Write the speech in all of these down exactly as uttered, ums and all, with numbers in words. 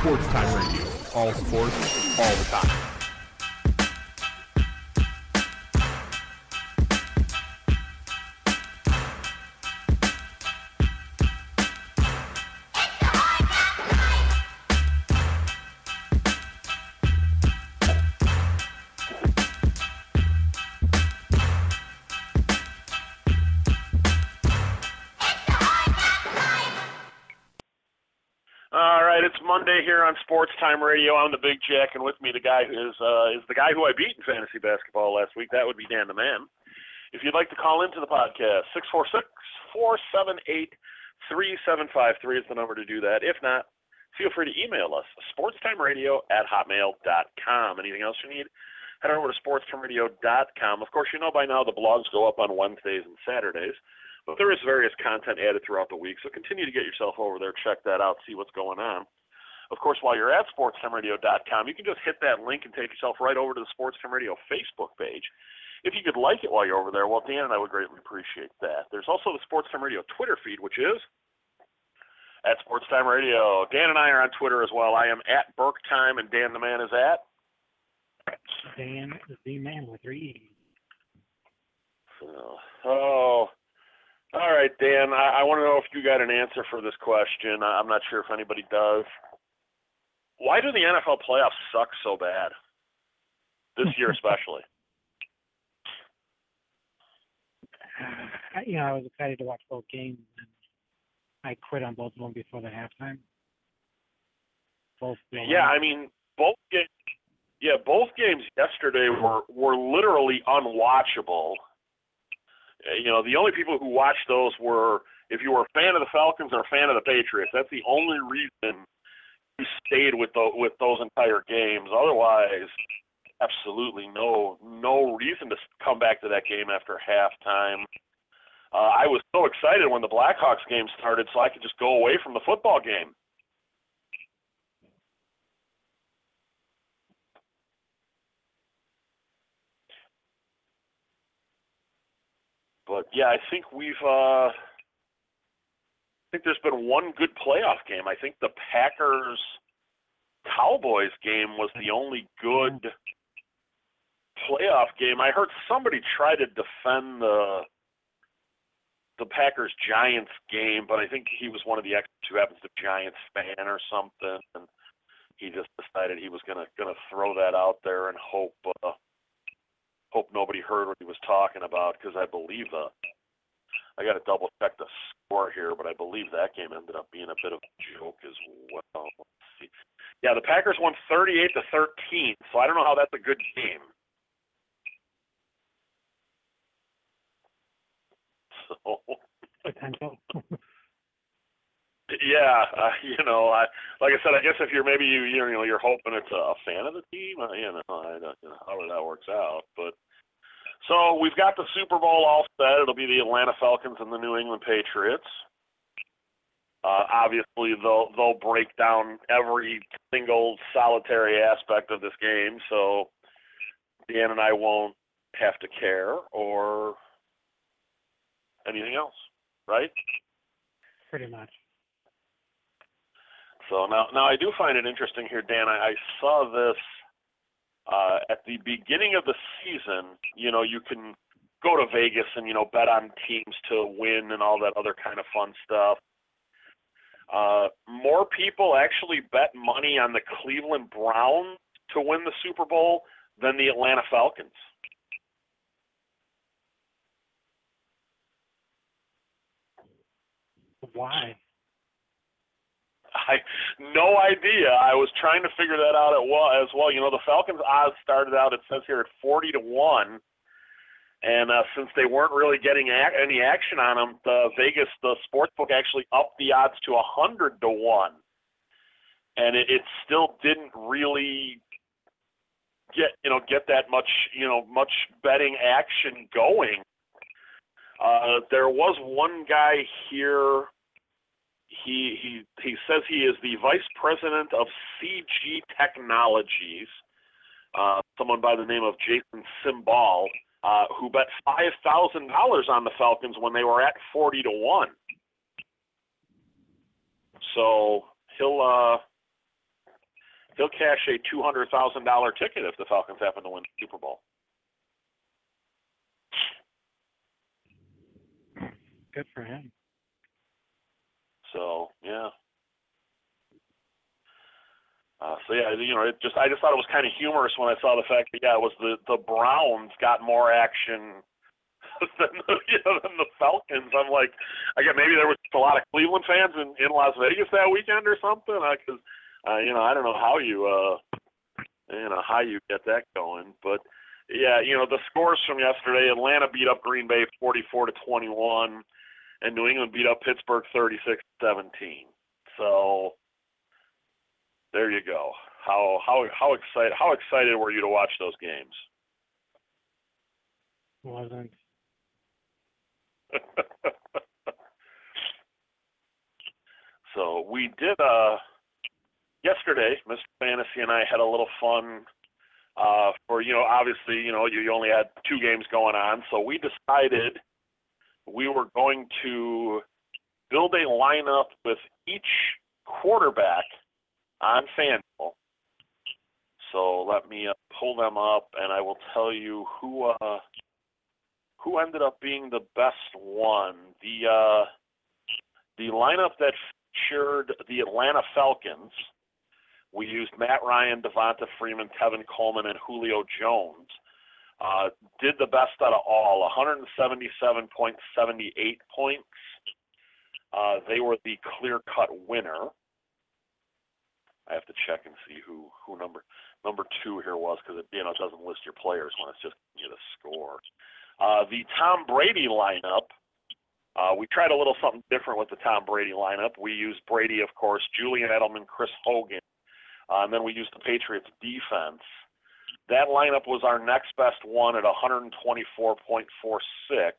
Sports Time Radio. All sports, all the time. Monday here on Sports Time Radio. I'm the Big Jack, and with me the guy who is uh, is the guy who I beat in fantasy basketball last week. That would be Dan the Man. If you'd like to call into the podcast, six four six, four seven eight, three seven five three is the number to do that. If not, feel free to email us, sportstimeradio at hotmail dot com. Anything else you need, head over to sportstimeradio dot com. Of course, you know by now the blogs go up on Wednesdays and Saturdays, but there is various content added throughout the week, so continue to get yourself over there, check that out, see what's going on. Of course, while you're at sportstimeradio dot com, you can just hit that link and take yourself right over to the Sports Time Radio Facebook page. If you could like it while you're over there, well, Dan and I would greatly appreciate that. There's also the Sports Time Radio Twitter feed, which is at Sports Time Radio. Dan and I are on Twitter as well. I am at Burke Time, and Dan the Man is at? Dan the Man with three E's. So, oh, all right, Dan. I, I want to know if you got an answer for this question. I'm not sure if anybody does. Why do the N F L playoffs suck so bad? This year especially. Uh, you know, I was excited to watch both games, and I quit on both of them before the halftime. Both. Yeah, I mean, both games. Yeah, both games yesterday were were literally unwatchable. You know, the only people who watched those were if you were a fan of the Falcons or a fan of the Patriots. That's the only reason you stayed with the, with those entire games. Otherwise, absolutely no no reason to come back to that game after halftime. Uh, I was so excited when the Blackhawks game started, so I could just go away from the football game. But yeah, I think we've. Uh, I think there's been one good playoff game. I think the Packers-Cowboys game was the only good playoff game. I heard somebody try to defend the the Packers-Giants game, but I think he was one of the experts who happens to be a Giants fan or something, and he just decided he was gonna gonna throw that out there and hope uh, hope nobody heard what he was talking about, because I believe the. I got to double check the score here, but I believe that game ended up being a bit of a joke as well. Let's see. Yeah, the Packers won thirty-eight to thirteen, so I don't know how that's a good game. So, potential. yeah, uh, you know, I like I said, I guess if you're maybe you you know you're hoping it's a fan of the team, uh, you know, I don't you know how that works out, but. So we've got the Super Bowl all set. It'll be the Atlanta Falcons and the New England Patriots. Uh, obviously, they'll they'll break down every single solitary aspect of this game, so Dan and I won't have to care or anything else, right? Pretty much. So now, now I do find it interesting here, Dan. I, I saw this. Uh, at the beginning of the season, you know, you can go to Vegas and, you know, bet on teams to win and all that other kind of fun stuff. Uh, more people actually bet money on the Cleveland Browns to win the Super Bowl than the Atlanta Falcons. Why? I no idea. I was trying to figure that out at well, as well. You know, the Falcons odds started out, it says here, at forty to one. And uh, since they weren't really getting ac- any action on them, the Vegas, the sportsbook actually upped the odds to one hundred to one. And it, it still didn't really get, you know, get that much, you know, much betting action going. Uh, there was one guy here. He he he says he is the vice president of C G Technologies, uh, someone by the name of Jason Simbal, uh, who bet five thousand dollars on the Falcons when they were at forty to one. So he'll uh, he'll cash a two hundred thousand dollar ticket if the Falcons happen to win the Super Bowl. Good for him. So yeah. Uh, so yeah, you know, it just I just thought it was kind of humorous when I saw the fact that yeah, it was the the Browns got more action than the, you know, than the Falcons. I'm like, I guess maybe there was a lot of Cleveland fans in, in Las Vegas that weekend or something. Because uh, uh, you know, I don't know how you uh, you know how you get that going, but yeah, you know, the scores from yesterday: Atlanta beat up Green Bay forty-four to twenty-one, and New England beat up Pittsburgh thirty-six to seventeen. So there you go. How how how excited how excited were you to watch those games? Wasn't. So we did uh yesterday, Mister Fantasy and I had a little fun uh for you know obviously you know you, you only had two games going on, so we decided we were going to build a lineup with each quarterback on FanDuel. So let me uh, pull them up, and I will tell you who uh, who ended up being the best one. The uh, the lineup that featured the Atlanta Falcons. We used Matt Ryan, Devonta Freeman, Tevin Coleman, and Julio Jones. Uh, did the best out of all, one seventy-seven point seven eight points. Uh, they were the clear-cut winner. I have to check and see who, who number number two here was, because it you know it doesn't list your players when it's just you know, the score. Uh, the Tom Brady lineup, uh, we tried a little something different with the Tom Brady lineup. We used Brady, of course, Julian Edelman, Chris Hogan, uh, and then we used the Patriots defense. That lineup was our next best one at one twenty-four point four six.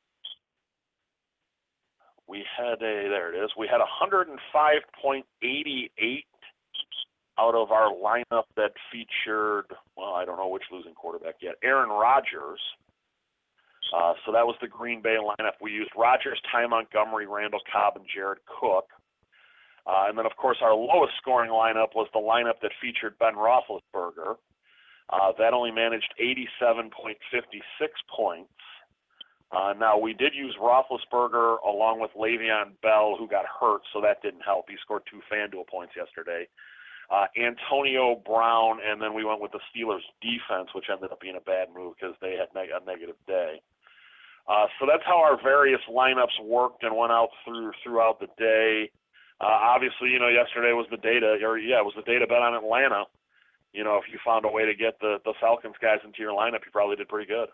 We had a, there it is, we had one oh five point eight eight out of our lineup that featured, well, I don't know which losing quarterback yet, Aaron Rodgers. Uh, so that was the Green Bay lineup. We used Rodgers, Ty Montgomery, Randall Cobb, and Jared Cook. Uh, and then, of course, our lowest scoring lineup was the lineup that featured Ben Roethlisberger. Uh, that only managed eighty-seven point five six points. Uh, now, we did use Roethlisberger along with Le'Veon Bell, who got hurt, so that didn't help. He scored two FanDuel points yesterday. Uh, Antonio Brown, and then we went with the Steelers' defense, which ended up being a bad move because they had neg- a negative day. Uh, so that's how our various lineups worked and went out through throughout the day. Uh, obviously, you know, yesterday was the day to, or yeah, it was the day to bet on Atlanta. You know, if you found a way to get the, the Falcons guys into your lineup, you probably did pretty good.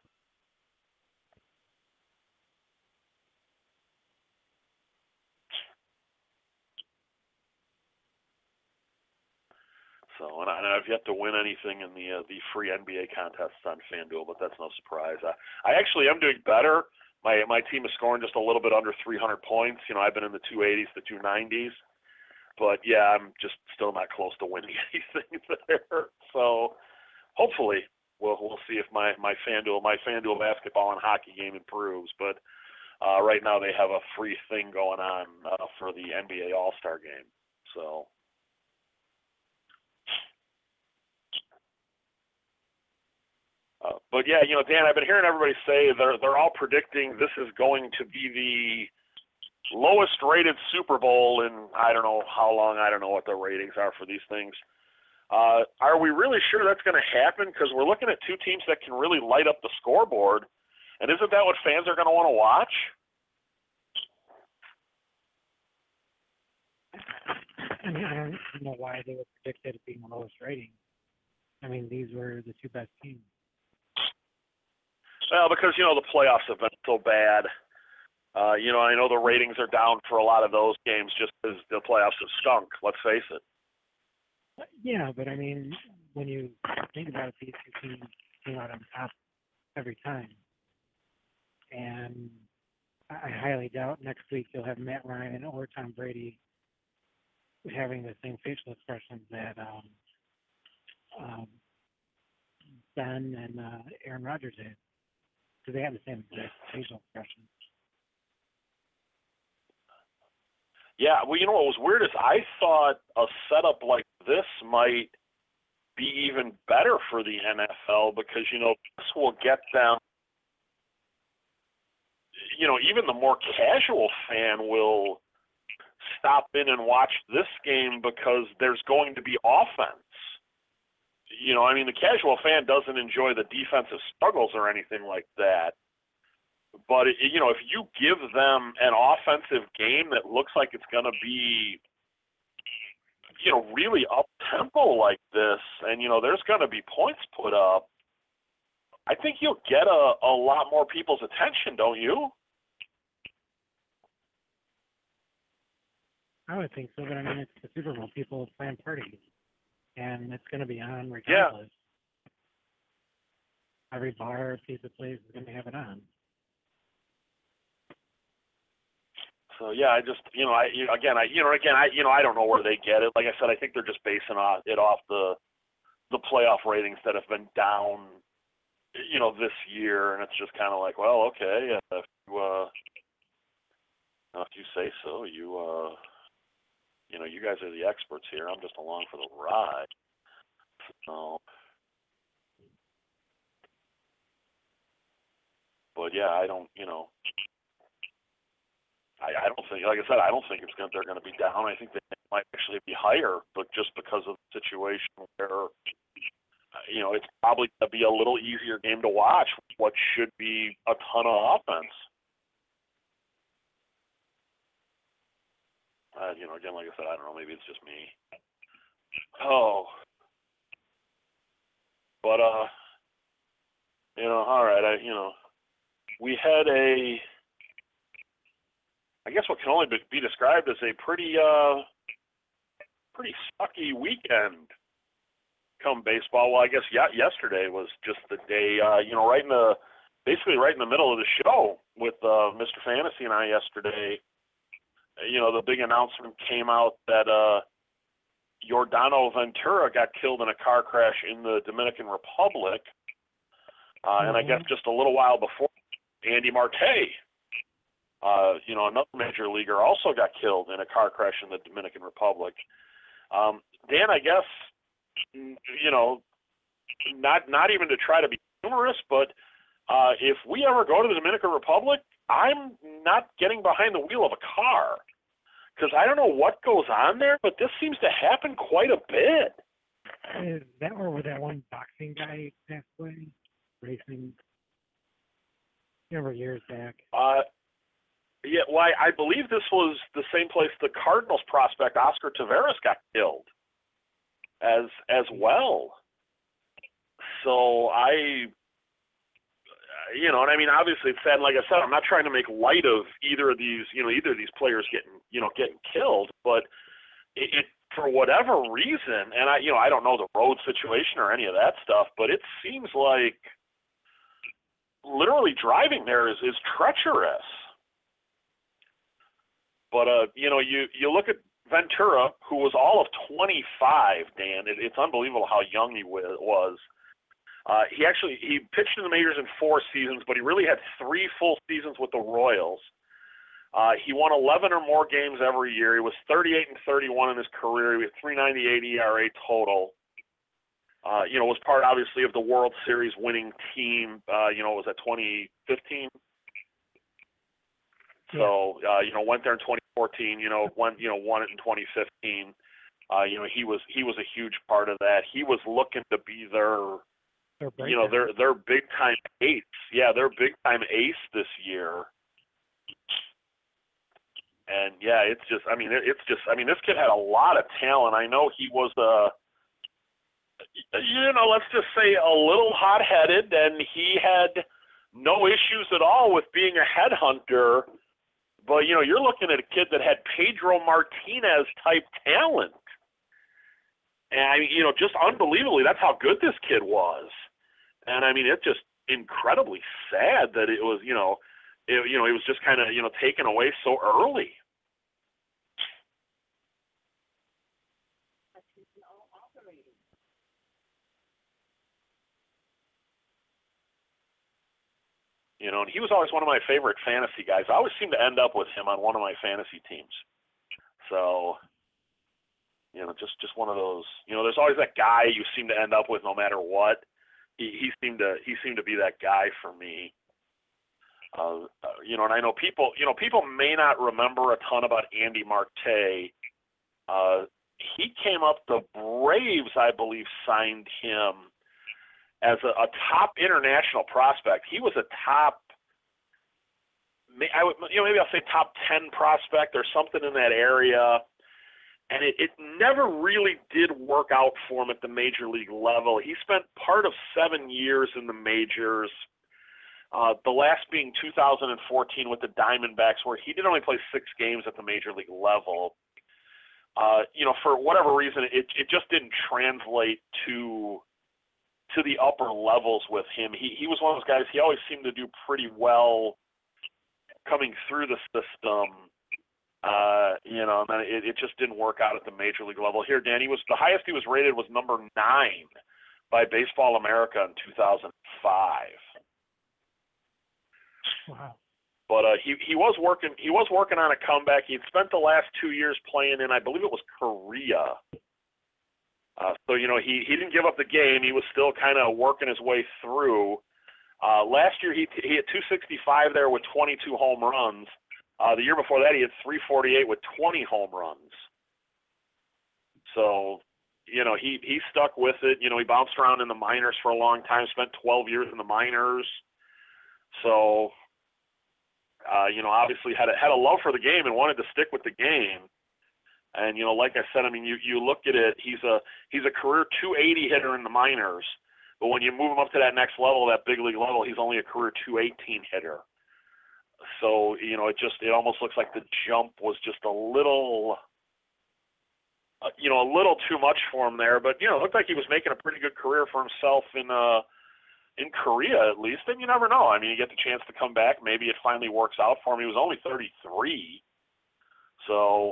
So, and, I, and I've yet to win anything in the uh, the free N B A contests on FanDuel, but that's no surprise. I, I actually am doing better. My my team is scoring just a little bit under three hundred points. You know, I've been in the two eighties to two nineties, but yeah, I'm just still not close to winning anything there. So, hopefully, we'll we'll see if my my FanDuel my FanDuel basketball and hockey game improves. But uh, right now, they have a free thing going on uh, for the N B A All-Star game. So. Uh, but yeah, you know, Dan, I've been hearing everybody say they're they're all predicting this is going to be the lowest rated Super Bowl in I don't know how long. I don't know what the ratings are for these things. Uh, are we really sure that's going to happen? Because we're looking at two teams that can really light up the scoreboard, and isn't that what fans are going to want to watch? I mean, I don't know why they would predict it being the lowest rating. I mean, these were the two best teams. Well, because, you know, the playoffs have been so bad. Uh, you know, I know the ratings are down for a lot of those games just because the playoffs have stunk, let's face it. Yeah, but I mean, when you think about it, these two teams came out on top every time. And I highly doubt next week you'll have Matt Ryan or Tom Brady having the same facial expressions that um, um, Ben and uh, Aaron Rodgers had. Because they have the same exact facial expressions. Yeah, well, you know what was weird is I thought a setup like this might be even better for the N F L because, you know, this will get them, you know, even the more casual fan will stop in and watch this game because there's going to be offense. You know, I mean, the casual fan doesn't enjoy the defensive struggles or anything like that. But, it, you know, if you give them an offensive game that looks like it's going to be, you know, really up-tempo like this, and, you know, there's going to be points put up, I think you'll get a, a lot more people's attention, don't you? I would think so, but I mean, it's the Super Bowl. People plan parties, and it's going to be on regardless. Yeah. Every bar, pizza place is going to have it on. So yeah, I just you know I you know, again I you know again I you know I don't know where they get it. Like I said, I think they're just basing off, it off the the playoff ratings that have been down, you know, this year, and it's just kind of like, well, okay, if you uh, if you say so, you uh, you know, you guys are the experts here. I'm just along for the ride. So, but yeah, I don't you know. I, I don't think, like I said, I don't think it's going. They're going to be down. I think they might actually be higher, but just because of the situation where, you know, it's probably going to be a little easier game to watch. What should be a ton of offense. Uh, you know, again, like I said, I don't know. Maybe it's just me. Oh, but uh, you know, all right. I, you know, we had a. I guess what can only be described as a pretty, uh, pretty sucky weekend come baseball. Well, I guess y- yesterday was just the day, uh, you know, right in the, basically right in the middle of the show with uh, Mister Fantasy and I yesterday. You know, the big announcement came out that uh, Yordano Ventura got killed in a car crash in the Dominican Republic, uh, mm-hmm. and I guess just a little while before, Andy Marte. Uh, you know, another major leaguer also got killed in a car crash in the Dominican Republic. Um, Dan, I guess, you know, not not even to try to be humorous, but uh, if we ever go to the Dominican Republic, I'm not getting behind the wheel of a car because I don't know what goes on there, but this seems to happen quite a bit. Is that where that one boxing guy passed away, racing? Remember years back? Uh, Yeah, well, I, I believe this was the same place the Cardinals prospect Oscar Taveras got killed as as well. So I, you know, and I mean, obviously it's sad. Like I said, I'm not trying to make light of either of these, you know, either of these players getting, you know, getting killed, but it, it for whatever reason, and I, you know, I don't know the road situation or any of that stuff, but it seems like literally driving there is is treacherous. But, uh, you know, you, you look at Ventura, who was all of twenty-five, Dan. It, it's unbelievable how young he was. Uh, he actually he pitched in the majors in four seasons, but he really had three full seasons with the Royals. Uh, he won eleven or more games every year. He was thirty-eight and thirty-one in his career. He had three ninety-eight E R A total. Uh, you know, was part, obviously, of the World Series winning team. Uh, you know, it was at twenty fifteen. So, uh, you know, went there in twenty fourteen, you know, went, you know, won it in twenty fifteen. Uh, you know, he was, he was a huge part of that. He was looking to be their, you know, their, their big time ace. Yeah. Their big time ace this year. And yeah, it's just, I mean, it's just, I mean, this kid had a lot of talent. I know he was, uh, you know, let's just say a little hot headed, and he had no issues at all with being a headhunter. But, you know, you're looking at a kid that had Pedro Martinez-type talent. And, I mean, you know, just unbelievably, that's how good this kid was. And, I mean, it's just incredibly sad that it was, you know, it, you know, it was just kind of, you know, taken away so early. You know, and he was always one of my favorite fantasy guys. I always seem to end up with him on one of my fantasy teams. So, You know, just just one of those. You know, there's always that guy you seem to end up with no matter what. He, he seemed to he seemed to be that guy for me. Uh, uh, you know, and I know people. You know, people may not remember a ton about Andy Marte. Uh, he came up. The Braves, I believe, signed him as a, a top international prospect. He was a top. I would, you know, maybe I'll say top ten prospect or something in that area. And it, it never really did work out for him at the major league level. He spent part of seven years in the majors, uh, the last being two thousand fourteen with the Diamondbacks, where he did only play six games at the major league level. Uh, you know, for whatever reason, it, it just didn't translate to to the upper levels with him. He he was one of those guys, he always seemed to do pretty well coming through the system. Uh, you know, and then it, it just didn't work out at the major league level. Here, Dan, he was the highest he was rated was number nine by Baseball America in two thousand five. Wow. But uh, he he was working he was working on a comeback. He had spent the last two years playing in, I believe it was Korea. Uh, so you know he he didn't give up the game. He was still kind of working his way through. Uh, last year he he had two sixty-five there with twenty-two home runs. Uh, the year before that, he had three forty-eight with twenty home runs. So, you know, he, he stuck with it. You know, he bounced around in the minors for a long time, spent twelve years in the minors. So, uh, you know, obviously had a, had a love for the game and wanted to stick with the game. And, you know, like I said, I mean, you, you look at it, he's a he's a career two eighty hitter in the minors. But when you move him up to that next level, that big league level, he's only a career two eighteen hitter. So, you know, it just, it almost looks like the jump was just a little, uh, you know, a little too much for him there. But, you know, it looked like he was making a pretty good career for himself in uh, in Korea at least. And you never know. I mean, you get the chance to come back. Maybe it finally works out for him. He was only thirty-three. So,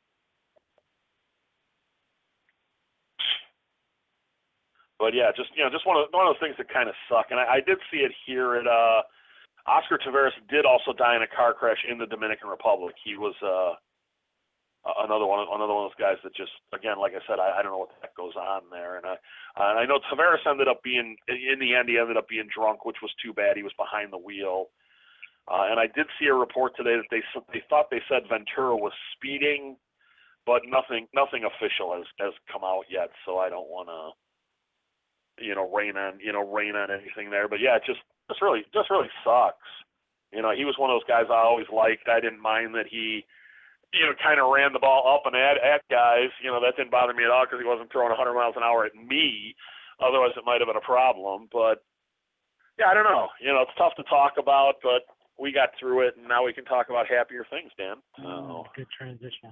but yeah, just, you know, just one of, one of those things that kind of suck. And I, I did see it here at, uh, Oscar Taveras did also die in a car crash in the Dominican Republic. He was uh, another one, another one of those guys that just, again, like I said, I, I don't know what the heck goes on there. And I, and I know Taveras ended up being, in the end, he ended up being drunk, which was too bad. He was behind the wheel. Uh, and I did see a report today that they they thought they said Ventura was speeding, but nothing nothing official has, has come out yet. So I don't want to, you know, rain on you know rain on anything there. But yeah, it just. Just really, just really sucks. You know, he was one of those guys I always liked. I didn't mind that he, you know, kind of ran the ball up and at, at guys. You know, that didn't bother me at all because he wasn't throwing one hundred miles an hour at me. Otherwise, it might have been a problem. But, yeah, I don't know. You know, it's tough to talk about, but we got through it, and now we can talk about happier things, Dan. Oh, good transition.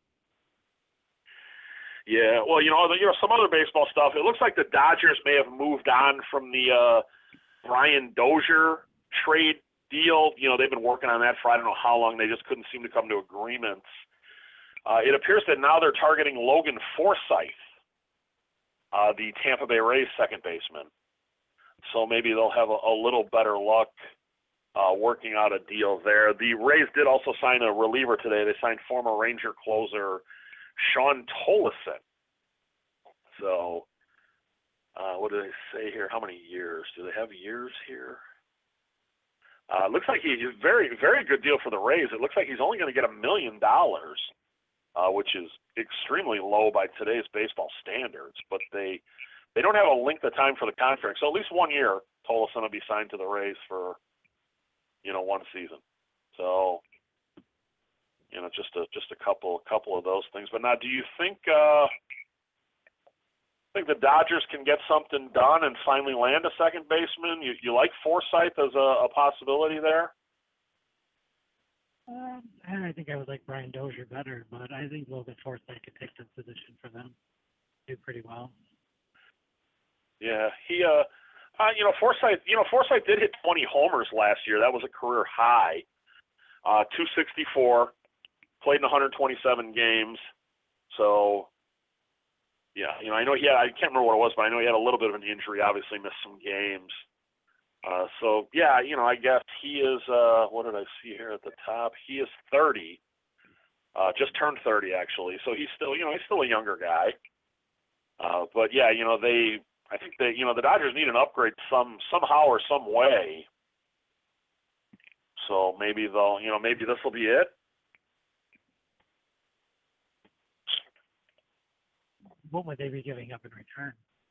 Yeah, well, you know, you know, some other baseball stuff. It looks like the Dodgers may have moved on from the uh, – Brian Dozier trade deal. You know, they've been working on that for I don't know how long. They just couldn't seem to come to agreements. Uh, it appears that now they're targeting Logan Forsythe, uh, the Tampa Bay Rays second baseman. So maybe they'll have a, a little better luck uh, working out a deal there. The Rays did also sign a reliever today. They signed former Ranger closer Sean Tolleson. So... Uh, what do they say here? How many years? Do they have years here? Uh, looks like he's a very, very good deal for the Rays. It looks like he's only going to get a million dollars, uh, which is extremely low by today's baseball standards. But they they don't have a length of time for the contract, so at least one year, Tolleson will be signed to the Rays for, you know, one season. So, you know, just a just a couple couple of those things. But now, do you think? Uh, I think the Dodgers can get something done and finally land a second baseman. You, you like Forsythe as a, a possibility there? Um, I think I would like Brian Dozier better, but I think Logan Forsythe could take the position for them. Do pretty well. Yeah, he, uh, uh, you know, Forsythe, you know, Forsythe did hit twenty homers last year. That was a career high. Uh, two sixty-four, played in one hundred twenty-seven games. So. Yeah, you know, I know he had, I can't remember what it was, but I know he had a little bit of an injury, obviously missed some games. Uh, so, yeah, you know, I guess he is, uh, what did I see here at the top? He is thirty. Uh, just turned thirty actually, so he's still, you know, he's still a younger guy. Uh, but yeah, you know, they, I think they, you know, the Dodgers need an upgrade some somehow or some way. So maybe they'll, you know, maybe this will be it. What would they be giving up in return?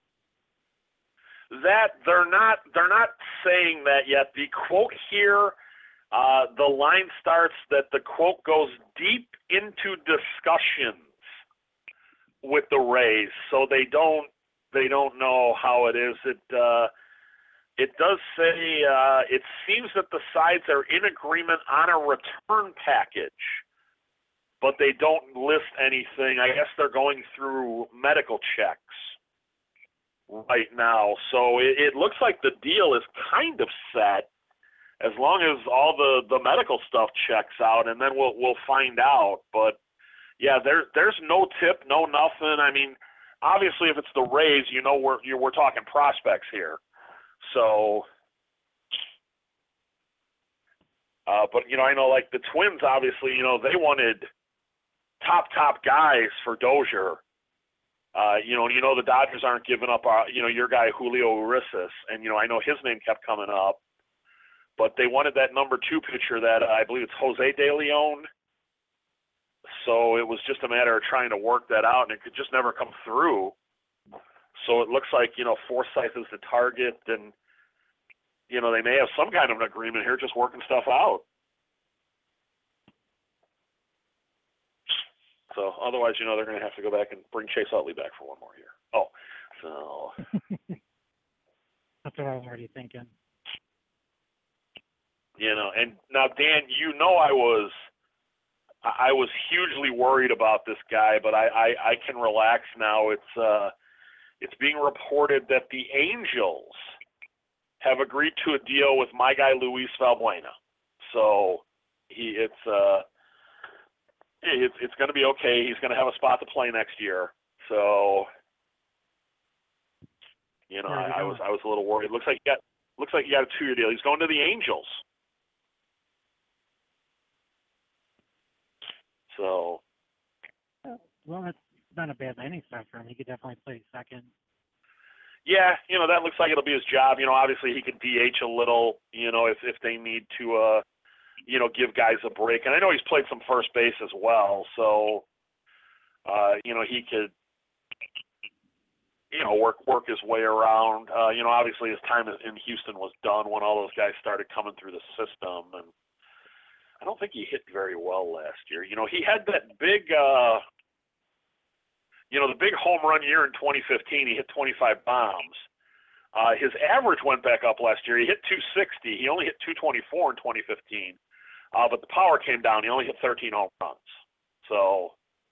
That they're not, they're not saying that yet. The quote here, uh, the line starts that the quote goes deep into discussions with the Rays, so they don't, they don't know how it is. It, uh, it does say, uh, it seems that the sides are in agreement on a return package, but they don't list anything. I guess they're going through medical checks right now. So it, it looks like the deal is kind of set as long as all the, the medical stuff checks out, and then we'll we'll find out. But yeah, there there's no tip, no nothing. I mean, obviously if it's the Rays, you know we're you we're talking prospects here. So uh, but you know, I know like the Twins obviously, you know, they wanted top top guys for Dozier. Uh, you know, and you know the Dodgers aren't giving up, uh, you know, your guy Julio Urias, and you know I know his name kept coming up, but they wanted that number two pitcher that uh, I believe it's Jose De Leon. So it was just a matter of trying to work that out, and it could just never come through. So it looks like, you know, Forsythe is the target, and you know they may have some kind of an agreement here, just working stuff out. So otherwise, you know, they're going to have to go back and bring Chase Utley back for one more year. Oh, so That's what I was already thinking. You know, and now Dan, you know, I was, I was hugely worried about this guy, but I, I, I can relax now. It's, uh, it's being reported that the Angels have agreed to a deal with my guy Luis Valbuena. So he, it's, uh, It's it's going to be okay. He's going to have a spot to play next year. So, you know, I, I was I was a little worried. Looks like he got looks like he got a two-year deal. He's going to the Angels. So, well, that's not a bad landing spot for him. He could definitely play second. yeah, you know, that looks like it'll be his job. You know, obviously he could D H a little. You know, if if they need to. Uh, you know, give guys a break. And I know he's played some first base as well, so, uh, you know, he could, you know, work work his way around. Uh, you know, obviously his time in Houston was done when all those guys started coming through the system, and I don't think he hit very well last year. You know, he had that big, uh, you know, the big home run year in twenty fifteen. He hit twenty-five bombs. Uh, his average went back up last year. He hit two sixty. He only hit two twenty-four in twenty fifteen. Uh, but the power came down. He only hit thirteen home runs. So,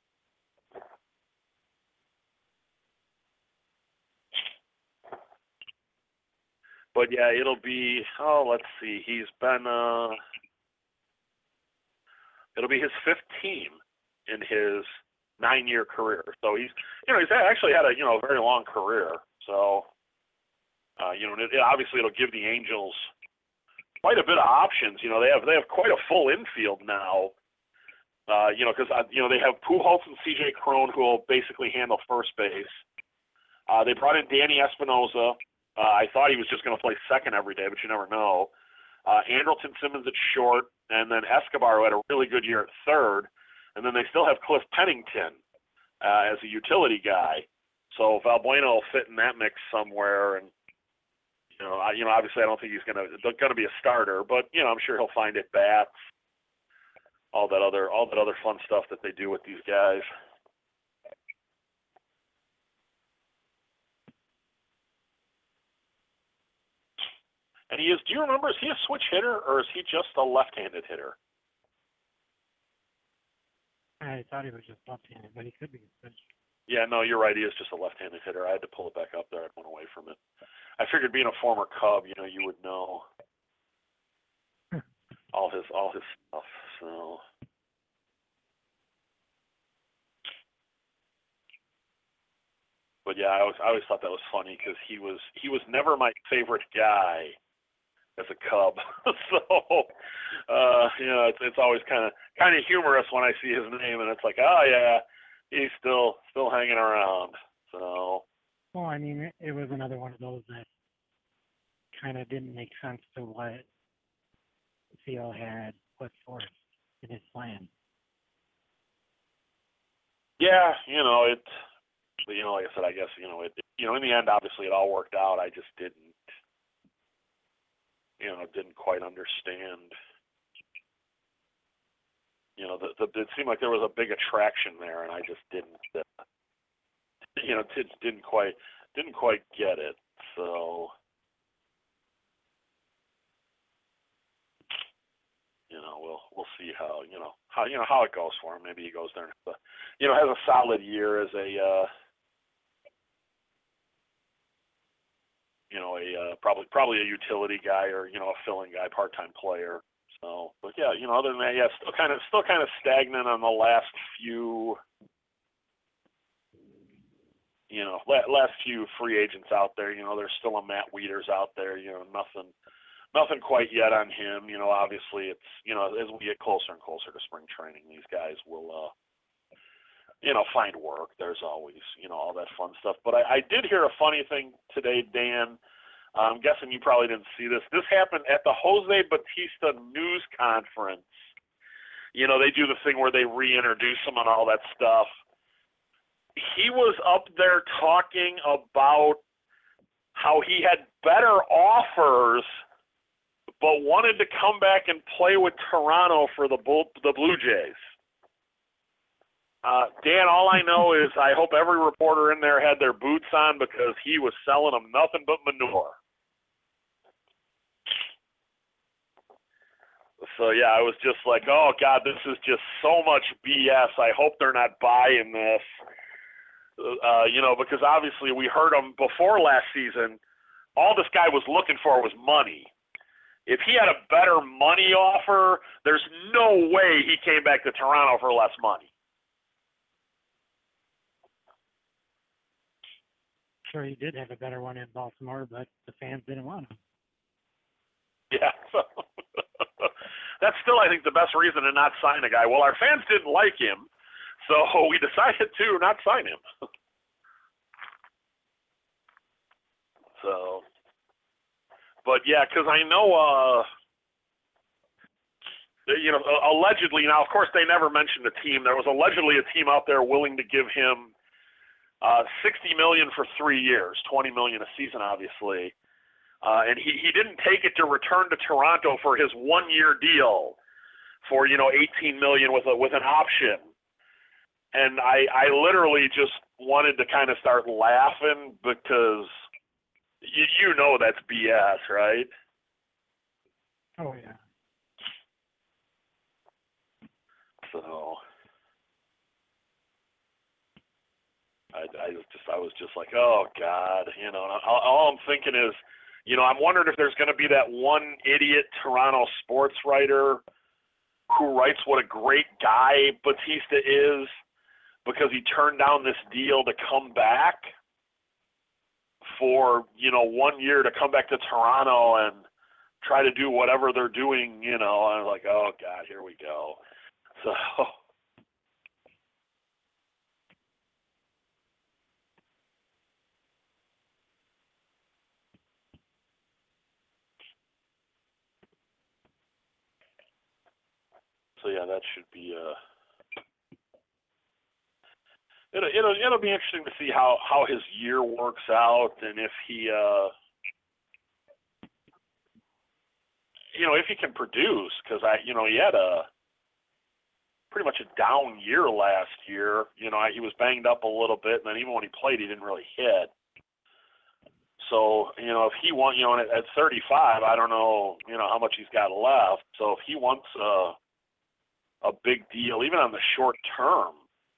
but yeah, it'll be, oh, let's see. He's been, uh, it'll be his fifth team in his nine-year career. So he's, you know, he's actually had a, you know, very long career. So, uh, you know, it, obviously it'll give the Angels quite a bit of options. You know, they have they have quite a full infield now. Uh, you know, because uh, you know they have Pujols and C J Cron who will basically handle first base. Uh, they brought in Danny Espinosa. Uh, I thought he was just going to play second every day, but you never know. Uh, Andrelton Simmons at short, and then Escobar, who had a really good year at third, and then they still have Cliff Pennington uh, as a utility guy. So Valbuena will fit in that mix somewhere, and You know, I, you know, obviously, I don't think he's gonna gonna be a starter, but you know, I'm sure he'll find it bats, all that other all that other fun stuff that they do with these guys. And he is. Do you remember? Is he a switch hitter or is he just a left-handed hitter? I thought he was just left-handed, but he could be a switch. Yeah, no, you're right. He is just a left-handed hitter. I had to pull it back up there. I went away from it. I figured being a former Cub, you know, you would know all his all his stuff. So, but yeah, I was I always thought that was funny because he was he was never my favorite guy as a Cub. So, uh, you know, it's it's always kind of kind of humorous when I see his name, and it's like, oh yeah, he's still still hanging around. So. Well, I mean, it, it was another one of those that kind of didn't make sense to what Theo had put forth in his plan. Yeah, you know, it, you know, like I said, I guess, you know, it, you know, in the end, obviously it all worked out. I just didn't, you know, didn't quite understand, you know, the, the, it seemed like there was a big attraction there, and I just didn't, uh, you know, didn't, didn't quite, didn't quite get it. So, you know, we'll we'll see how you know how you know how it goes for him. Maybe he goes there and uh, you know has a solid year as a uh, you know a uh, probably probably a utility guy or you know a filling guy, part time player. So, but yeah, you know, other than that, yeah, still kind of still kind of stagnant on the last few you know last few free agents out there. You know, there's still a Matt Wieters out there. You know, nothing. Nothing quite yet on him. You know, obviously it's, you know, as we get closer and closer to spring training, these guys will, uh, you know, find work. There's always, you know, all that fun stuff. But I, I did hear a funny thing today, Dan. I'm guessing you probably didn't see this. This happened at the Jose Bautista news conference. You know, they do the thing where they reintroduce him and all that stuff. He was up there talking about how he had better offers but wanted to come back and play with Toronto for the Bull, the Blue Jays. Uh, Dan, all I know is I hope every reporter in there had their boots on because he was selling them nothing but manure. So, yeah, I was just like, oh, God, this is just so much B S. I hope they're not buying this. Uh, you know, because obviously we heard him before last season. All this guy was looking for was money. If he had a better money offer, there's no way he came back to Toronto for less money. Sure, he did have a better one in Baltimore, but the fans didn't want him. Yeah, so that's still, I think, the best reason to not sign a guy. Well, our fans didn't like him, so we decided to not sign him. So... But, yeah, because I know, uh, you know, allegedly, now, of course, they never mentioned a team. There was allegedly a team out there willing to give him uh, sixty million dollars for three years, twenty million dollars a season, obviously. Uh, and he, he didn't take it to return to Toronto for his one-year deal for, you know, eighteen million dollars with a, with an option. And I, I literally just wanted to kind of start laughing because – You, you know that's B S, right? Oh, yeah. So, I, I just, I was just like, oh, God, you know, and all, all I'm thinking is, you know, I'm wondering if there's going to be that one idiot Toronto sports writer who writes what a great guy Bautista is because he turned down this deal to come back for, you know, one year to come back to Toronto and try to do whatever they're doing, you know. I'm like, oh, God, here we go. So, so yeah, that should be, uh, it'll, it'll, it'll be interesting to see how, how his year works out and if he, uh, you know, if he can produce, because I, you know, he had a pretty much a down year last year. You know, he was banged up a little bit, and then even when he played, he didn't really hit. So, you know, if he wants, you know, at, at thirty-five, I don't know, you know, how much he's got left. So if he wants a, a big deal, even on the short term,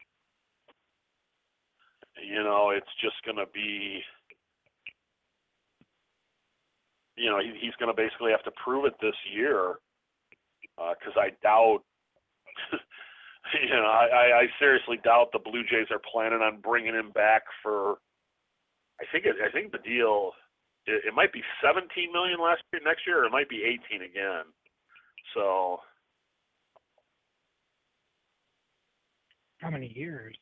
you know, it's just going to be, you know, he, he's going to basically have to prove it this year because uh, I doubt, you know, I, I seriously doubt the Blue Jays are planning on bringing him back for, I think it, I think the deal, it, it might be seventeen million last year, next year, or it might be eighteen again. So. How many years?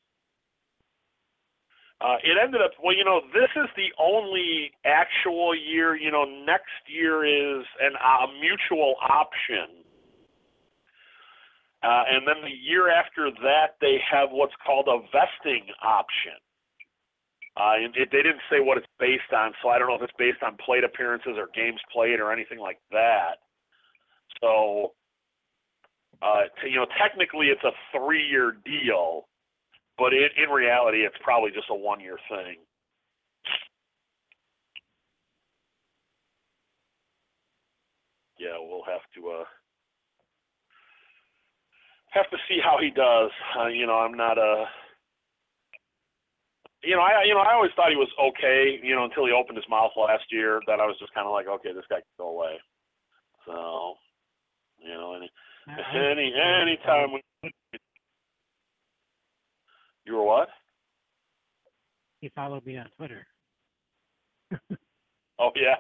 Uh, it ended up, well, you know, this is the only actual year. You know, next year is an, a mutual option. Uh, and then the year after that, they have what's called a vesting option. Uh, and it, they didn't say what it's based on, so I don't know if it's based on plate appearances or games played or anything like that. So, uh, to, you know, technically it's a three-year deal. But it, in reality, it's probably just a one-year thing. Yeah, we'll have to uh, have to see how he does. Uh, you know, I'm not a. You know, I you know I always thought he was okay. You know, until he opened his mouth last year. That I was just kind of like, okay, this guy can go away. So, you know, any any any time we. You were what? He followed me on Twitter. Oh yeah.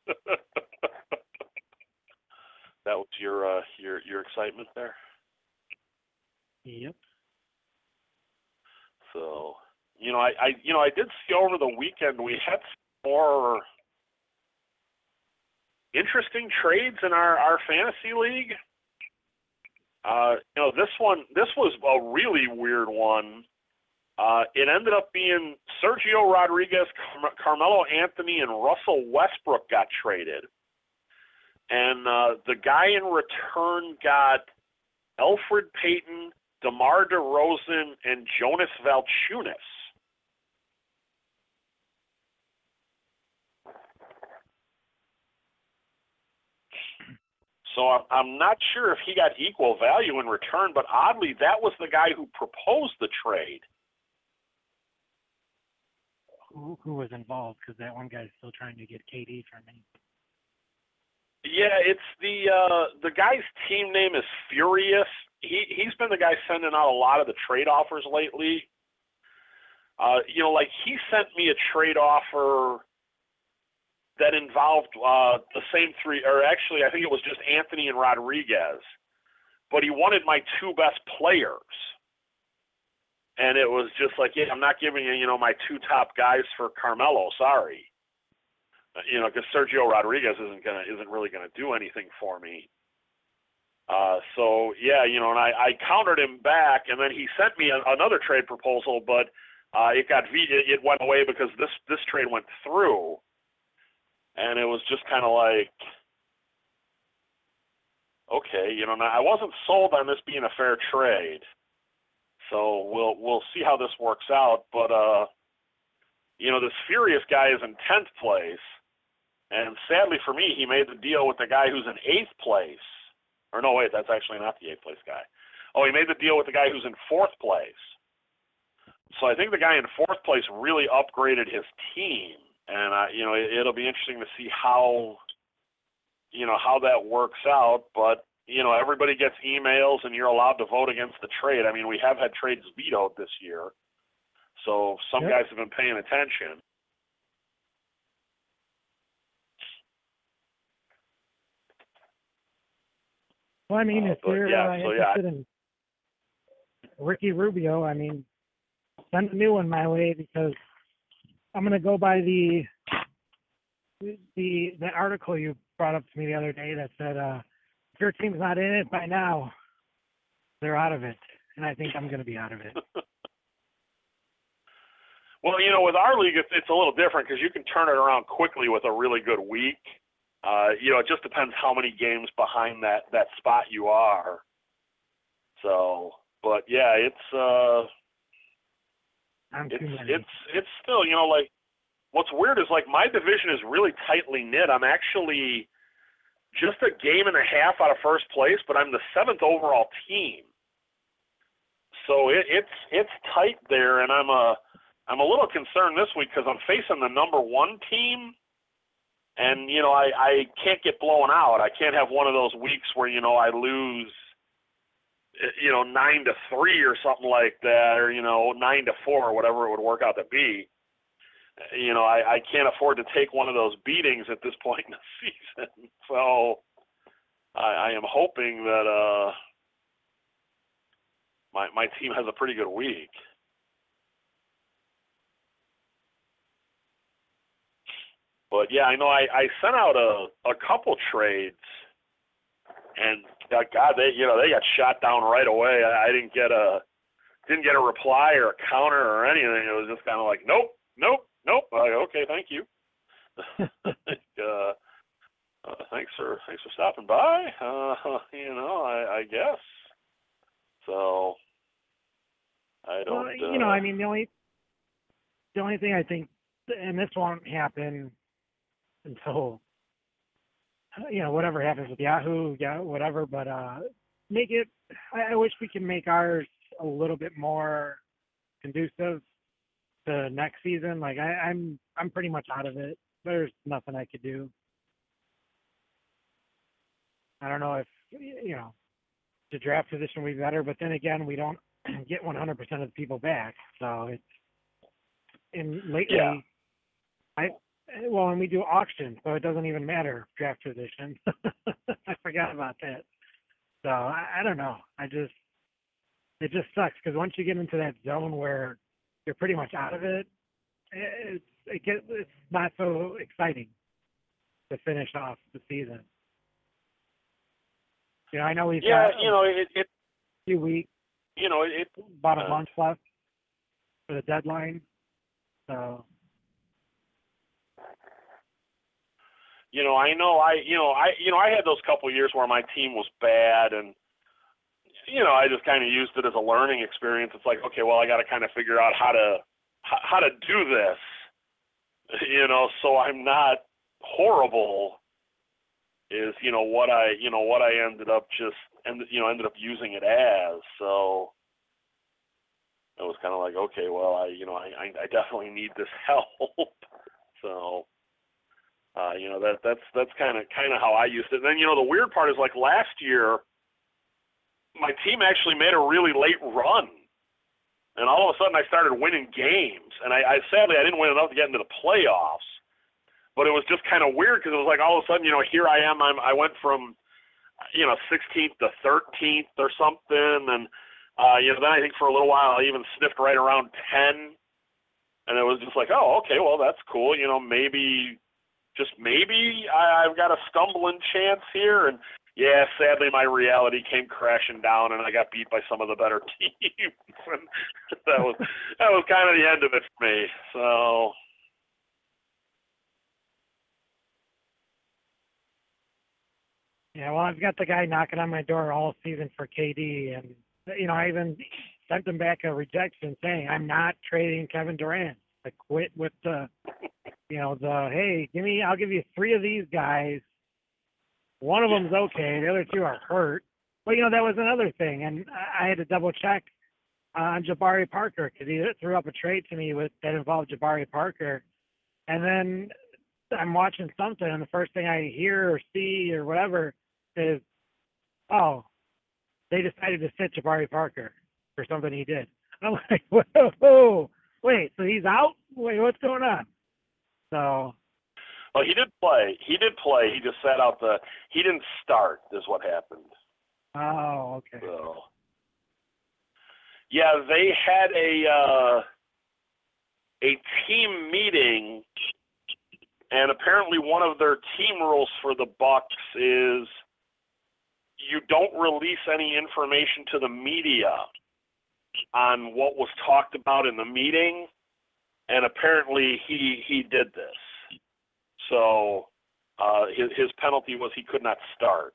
That was your uh, your your excitement there. Yep. So, you know, I, I you know I did see over the weekend we had some more interesting trades in our, our fantasy league. Uh, you know, this one this was a really weird one. Uh, it ended up being Sergio Rodriguez, Car- Carmelo Anthony, and Russell Westbrook got traded. And uh, the guy in return got Elfrid Payton, DeMar DeRozan, and Jonas Valanciunas. So I'm, I'm not sure if he got equal value in return, but oddly, that was the guy who proposed the trade. Who, who was involved? Because that one guy's still trying to get K D from me. Yeah, it's the uh, the guy's team name is Furious. He he's been the guy sending out a lot of the trade offers lately. Uh, you know, like he sent me a trade offer that involved uh, the same three, or actually I think it was just Anthony and Rodriguez, but he wanted my two best players. And it was just like, yeah, I'm not giving you, you know, my two top guys for Carmelo. Sorry, uh, you know, because Sergio Rodriguez isn't gonna, isn't really gonna do anything for me. Uh, so yeah, you know, and I, I countered him back, and then he sent me a, another trade proposal, but uh, it got it, it went away because this this trade went through, and it was just kind of like, okay, you know, I wasn't sold on this being a fair trade. So we'll we'll see how this works out. But, uh, you know, this Furious guy is in tenth place. And sadly for me, he made the deal with the guy who's in eighth place. Or no, wait, that's actually not the eighth place guy. Oh, he made the deal with the guy who's in fourth place. So I think the guy in fourth place really upgraded his team. And, uh, you know, it, it'll be interesting to see how, you know, how that works out. But, you know, everybody gets emails and you're allowed to vote against the trade. I mean, we have had trades vetoed this year. So some Yep. guys have been paying attention. Well, I mean, Uh, if but you're yeah, uh, so yeah. interested in Ricky Rubio, I mean, send a new one my way because I'm going to go by the the the article you brought up to me the other day that said uh, if your team's not in it by now, they're out of it. And I think I'm going to be out of it. Well, you know, with our league, it's, it's a little different because you can turn it around quickly with a really good week. Uh, you know, it just depends how many games behind that, that spot you are. So, but yeah, it's uh, I'm it's too many. it's it's still, you know, like what's weird is like my division is really tightly knit. I'm actually just a game and a half out of first place, but I'm the seventh overall team. So it, it's it's tight there, and I'm a I'm a little concerned this week because I'm facing the number one team, and you know I, I can't get blown out. I can't have one of those weeks where you know I lose, you know nine to three or something like that, or you know nine to four or whatever it would work out to be. you know, I, I can't afford to take one of those beatings at this point in the season. So I, I am hoping that uh, my my team has a pretty good week. But yeah, I know I, I sent out a, a couple trades, and uh, God, they you know they got shot down right away. I, I didn't get a didn't get a reply or a counter or anything. It was just kind of like, nope, nope, nope. Like, okay, thank you. uh, uh, thanks for thanks for stopping by. Uh, you know, I, I guess. So I don't. Well, you know, uh, I mean, the only the only thing I think, and this won't happen until, you know, whatever happens with Yahoo, yeah, whatever. But uh, make it. I, I wish we can make ours a little bit more conducive to next season. Like I, I'm, I'm pretty much out of it. There's nothing I could do. I don't know if, you know, the draft position would be better, but then again, we don't get one hundred percent of the people back. So it's, and lately, Yeah. I, well, and we do auctions, so it doesn't even matter draft position. I forgot about that. So I, I don't know. I just, it just sucks because once you get into that zone where you're pretty much out of it, it's, it gets, it's not so exciting to finish off the season. You know, I know we've yeah, got you know, it, it a few weeks, you know, it. about a uh, month left for the deadline. So, You know, I know, I, you know, I, you know, I had those couple of years where my team was bad, and you know, I just kind of used it as a learning experience. It's like, okay, well, I got to kind of figure out how to, how, how to do this, you know, so I'm not horrible. Is you know what I, you know, what I ended up just, and you know, ended up using it as. So it was kind of like, okay, well, I, you know, I, I definitely need this help. So. Uh, you know, that that's that's kind of kind of how I used it. And then, you know, the weird part is, like, last year, my team actually made a really late run, and all of a sudden I started winning games. And I, I sadly I didn't win enough to get into the playoffs, but it was just kind of weird because it was like all of a sudden, you know, here I am. I'm I went from, you know, sixteenth to thirteenth or something, and uh, you know, then I think for a little while I even sniffed right around ten, and it was just like, oh, okay, well, that's cool. You know, maybe. Just maybe I, I've got a stumbling chance here, and yeah, sadly my reality came crashing down, and I got beat by some of the better teams. And that was that was kind of the end of it for me. So, yeah, well, I've got the guy knocking on my door all season for K D, and you know, I even sent him back a rejection saying I'm not trading Kevin Durant. I quit with the. You know, the, hey, give me, I'll give you three of these guys. One of them's okay. The other two are hurt. But, you know, that was another thing. And I had to double check uh, on Jabari Parker because he threw up a trade to me with that involved Jabari Parker. And then I'm watching something, and the first thing I hear or see or whatever is, oh, they decided to sit Jabari Parker for something he did. I'm like, whoa, whoa, wait, so he's out? Wait, what's going on? So, well, he did play. He did play. He just sat out the. He didn't start. Is what happened. oh, okay. So, yeah, they had a uh, a team meeting, and apparently one of their team rules for the Bucks is you don't release any information to the media on what was talked about in the meeting. And apparently he he did this. So uh, his his penalty was he could not start.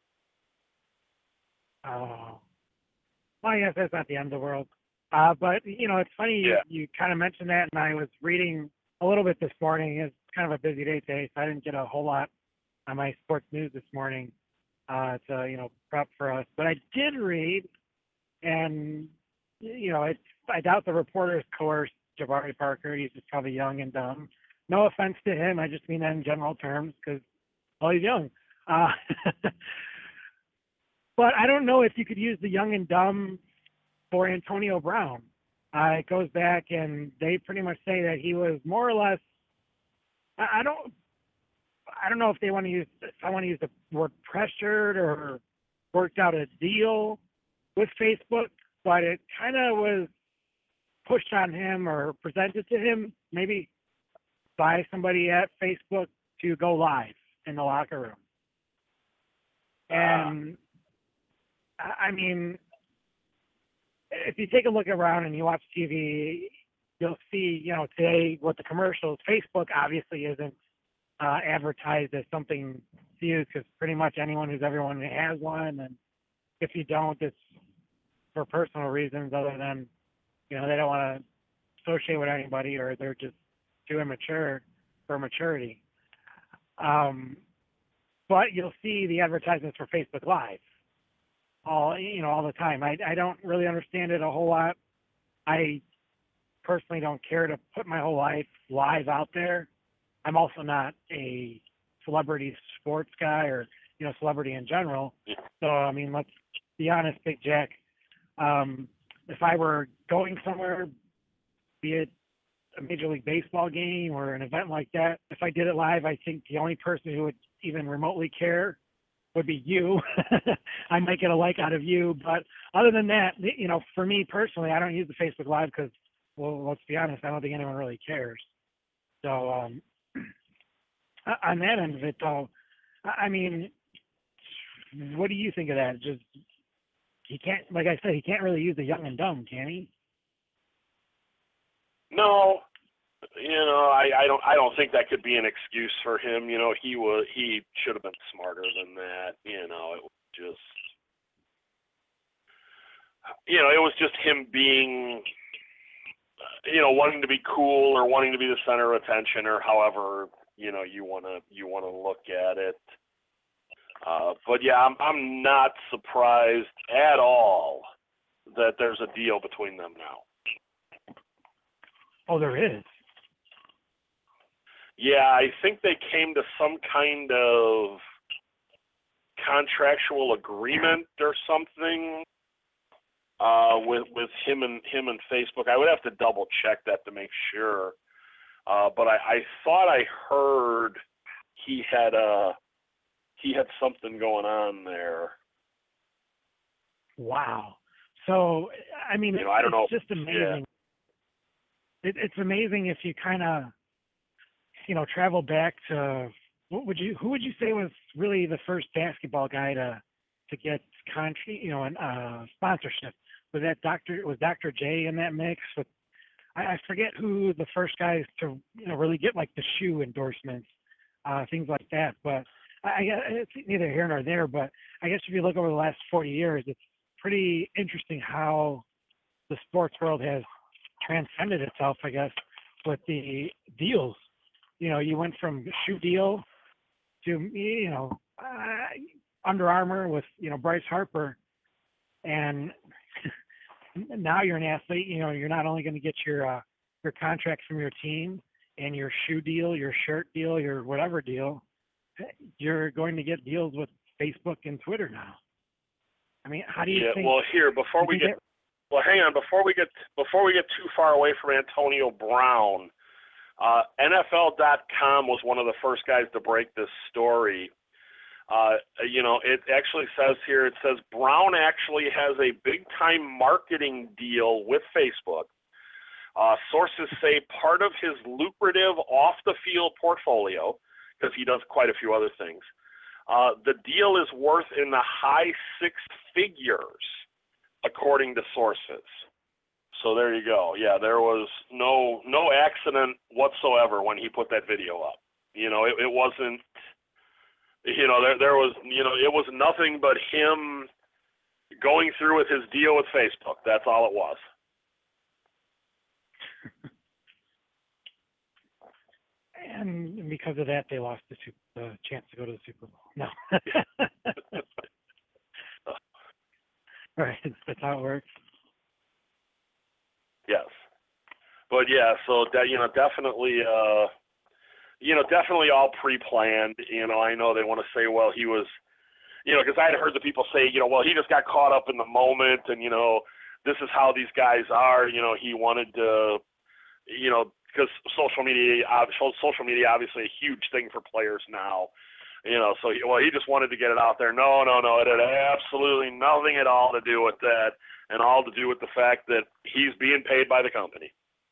Oh, well, I guess that's not the end of the world. Uh, but you know, it's funny you, Yeah. you kind of mentioned that, and I was reading a little bit this morning. It's kind of a busy day today, so I didn't get a whole lot on my sports news this morning uh, to you know prep for us. But I did read, and you know, it's I doubt the reporters coerced Jabari Parker. He's just probably young and dumb. No offense to him. I just mean that in general terms because, well, he's young. Uh, but I don't know if you could use the young and dumb for Antonio Brown. Uh, it goes back, and they pretty much say that he was more or less. I, I don't. I don't know if they want to use. If I want to use the word pressured or worked out a deal with Facebook, but it kind of was pushed on him or presented to him, maybe by somebody at Facebook, to go live in the locker room. And I mean, if you take a look around and you watch T V, you'll see, you know, today with the commercials, Facebook obviously isn't uh, advertised as something to use, because pretty much anyone who's everyone has one, and if you don't, it's for personal reasons other than, you know, they don't want to associate with anybody, or they're just too immature for maturity. Um, but you'll see the advertisements for Facebook Live all, you know, all the time. I, I don't really understand it a whole lot. I personally don't care to put my whole life live out there. I'm also not a celebrity sports guy, or, you know, celebrity in general. So, I mean, let's be honest, Big Jack. Um, if I were going somewhere, be it a Major League Baseball game or an event like that, if I did it live, I think the only person who would even remotely care would be you. I might get a like out of you, but other than that, you know, for me personally, I don't use the Facebook Live because, well, let's be honest, I don't think anyone really cares. So um, on that end of it, though, I mean, what do you think of that? Just he can't, like I said, he can't really use the young and dumb, can he? No, you know, I, I don't I don't think that could be an excuse for him. You know, he was he should have been smarter than that. You know, it was just, you know, it was just him being, you know, wanting to be cool or wanting to be the center of attention, or however, you know, you wanna you wanna look at it. Uh, but yeah, I'm I'm not surprised at all that there's a deal between them now. Oh, there is. Yeah, I think they came to some kind of contractual agreement or something uh, with with him and him and Facebook. I would have to double check that to make sure. Uh, but I, I thought I heard he had a he had something going on there. Wow. So I mean, you know, I don't it's know. just amazing. Yeah. It, it's amazing if you kind of, you know, travel back to what would you who would you say was really the first basketball guy to to get country, you know, an uh, sponsorship? Was that Doctor was Doctor J in that mix? With, I, I forget who the first guys to, you know, really get like the shoe endorsements, uh, things like that. But I, I it's neither here nor there. But I guess if you look over the last forty years, it's pretty interesting how the sports world has transcended itself, I guess, with the deals. You know, you went from shoe deal to, you know, uh, Under Armour with, you know, Bryce Harper, and now you're an athlete. You know, you're not only going to get your uh, your contract from your team and your shoe deal, your shirt deal, your whatever deal, you're going to get deals with Facebook and Twitter now. I mean, how do you yeah, think? Well, here before we get. That, Well, hang on. Before we get before we get too far away from Antonio Brown, uh, N F L dot com was one of the first guys to break this story. Uh, you know, it actually says here, it says Brown actually has a big-time marketing deal with Facebook. Uh, sources say part of his lucrative off-the-field portfolio, because he does quite a few other things, uh, the deal is worth in the high six figures, according to sources. So there you go. Yeah, there was no no accident whatsoever when he put that video up. You know, it, it wasn't, you know, there there was, you know, it was nothing but him going through with his deal with Facebook. That's all it was. And because of that, they lost the, super, the chance to go to the Super Bowl. No. Right, that's how it works. Yes, but yeah, so that, you know, definitely, uh, you know, definitely all pre-planned. You know, I know they want to say, well, he was, you know, because I had heard the people say, you know, well, he just got caught up in the moment, and you know, this is how these guys are. You know, he wanted to, you know, because social media, social media, obviously a huge thing for players now. You know, so he, well, he just wanted to get it out there. No, no, no, it had absolutely nothing at all to do with that, and all to do with the fact that he's being paid by the company.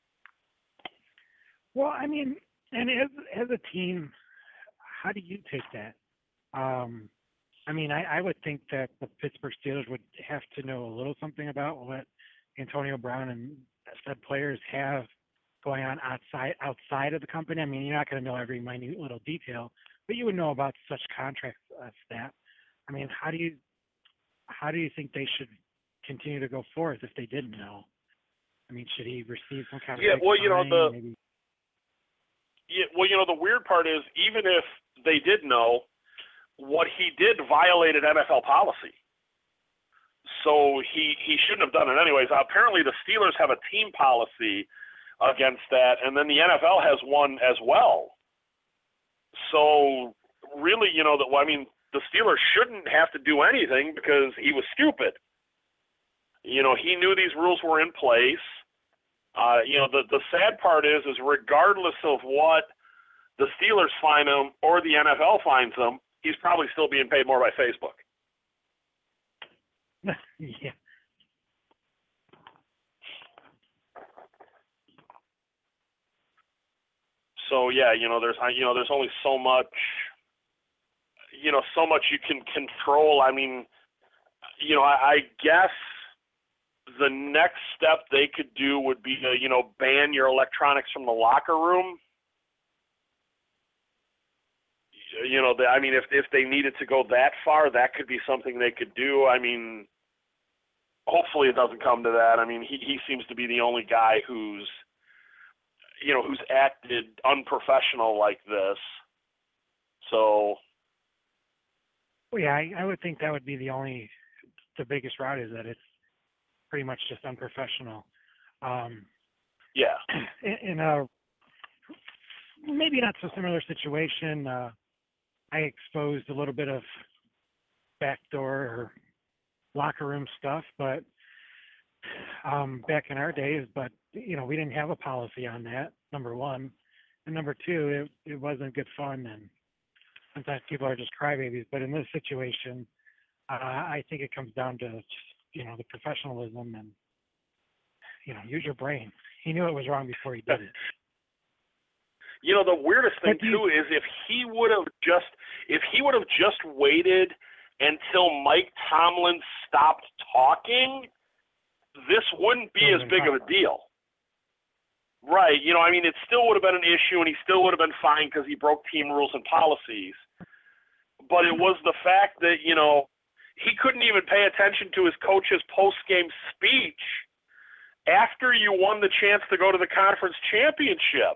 Well, I mean, and as as a team, how do you take that? Um, I mean, I, I would think that the Pittsburgh Steelers would have to know a little something about what Antonio Brown and the players have going on outside outside of the company. I mean, you're not going to know every minute little detail, but you would know about such contracts as that. I mean, how do you how do you think they should continue to go forth if they didn't know? I mean, should he receive some kind of yeah? Well, you know the maybe? yeah. Well, you know the weird part is even if they did know, what he did violated N F L policy. So he he shouldn't have done it anyways. Apparently, the Steelers have a team policy against that, and then the N F L has one as well. So really, you know, that I mean, the Steelers shouldn't have to do anything because he was stupid. You know, he knew these rules were in place. Uh, you know, the the sad part is, is regardless of what the Steelers fine him or the N F L fines him, he's probably still being paid more by Facebook. Yeah. So yeah, you know, there's you know, there's only so much, you know, so much you can control. I mean, you know, I, I guess the next step they could do would be to, you know, ban your electronics from the locker room. You know, the, I mean, if if they needed to go that far, that could be something they could do. I mean, hopefully it doesn't come to that. I mean, he he seems to be the only guy who's, you know, who's acted unprofessional like this. So. Well, yeah, I, I would think that would be the only, the biggest route is that it's pretty much just unprofessional. Um, yeah. In, in a maybe not so similar situation, uh, I exposed a little bit of backdoor or locker room stuff, but um, back in our days, but you know, we didn't have a policy on that, number one. And number two, it, it wasn't good fun, and sometimes people are just crybabies. But in this situation, uh, I think it comes down to just, you know, the professionalism and, you know, use your brain. He knew it was wrong before he did it. You know, the weirdest thing you, too is if he would have just if he would have just waited until Mike Tomlin stopped talking, this wouldn't be as big of a deal. Right. You know, I mean, it still would have been an issue, and he still would have been fined because he broke team rules and policies. But it was the fact that, you know, he couldn't even pay attention to his coach's post-game speech after you won the chance to go to the conference championship.